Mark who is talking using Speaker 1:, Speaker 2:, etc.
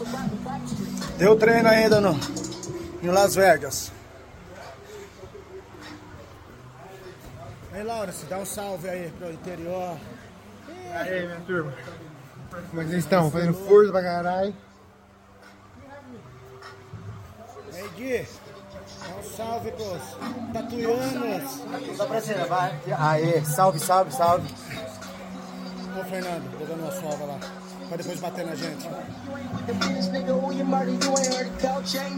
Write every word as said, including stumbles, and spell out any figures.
Speaker 1: Deu treino ainda no, em Las Vegas. Aí, Laura, se dá um salve aí pro interior.
Speaker 2: E aí, minha turma? Como é que vocês estão? Fazendo força pra caralho?
Speaker 1: Aí, Gui, dá um salve pros tatuianos.
Speaker 2: Só pra cima, vai. Aê, salve, salve, salve.
Speaker 1: Ô, Fernando, tô dando uma salva lá. Pra depois bater na gente.